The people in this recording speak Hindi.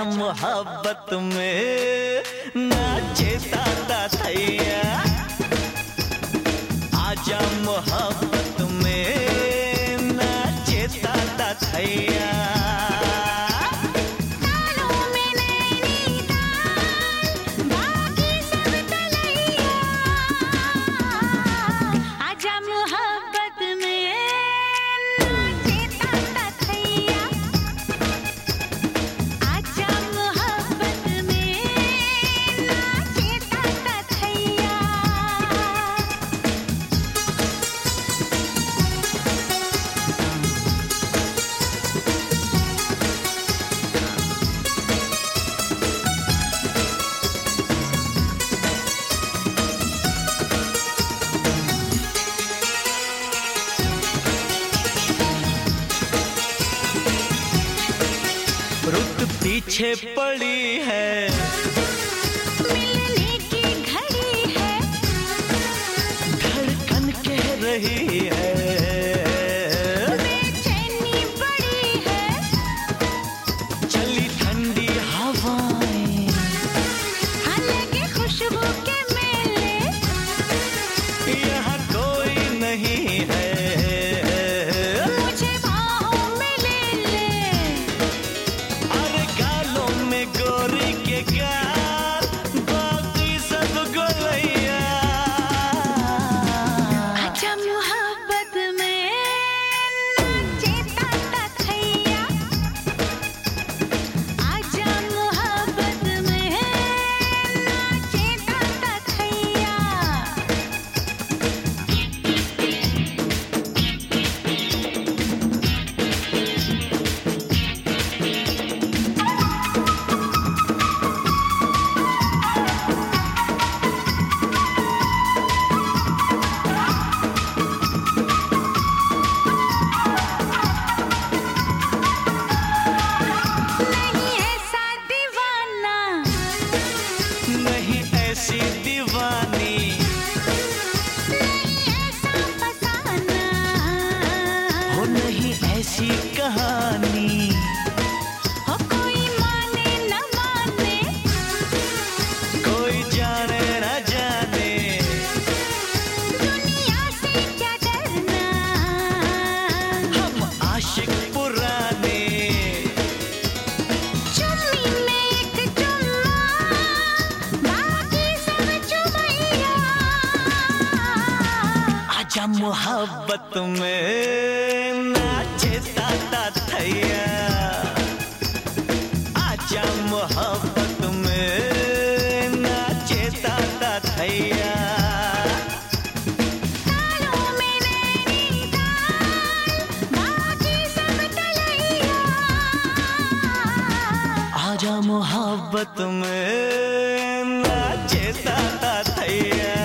आजा मोहब्बत में नाचे ताता थैया, आजा मोहब्बत में नाचे ताता थैया। रुत पीछे पड़ी है, मिलने की घड़ी है, धड़कन कह रही है, बेचैनी बड़ी है, चली ठंडी हवाएं, हाँ लगे खुशबू के मेले, यहाँ कोई नहीं है, मुझे बाहों में ले ले, अरे गालों में गोरी के गाल, बाकी सब गोलैया। आजा मोहब्बत में नाचे ताता थैया, आजा मोहब्बत में नाचे ताता थैया। नहीं ऐसा दीवाना, नहीं ऐसी दीवानी, नहीं ऐसा फसाना, हो नहीं ऐसी कहानी, हो कोई माने न माने, कोई जाने न जाने, दुनिया से क्या डरना, हम आशिक पुराने। चुम्मी में एक चुम्मा, बाकी सब चुमैया। आजा मोहब्बत में नाचे ताता थैया, आजा मोहब्बत में नाचे ताता थैया। तालों में नैनीताल, बाकी सब तलैया। आजा मोहब्बत में नाचे ताता थैया।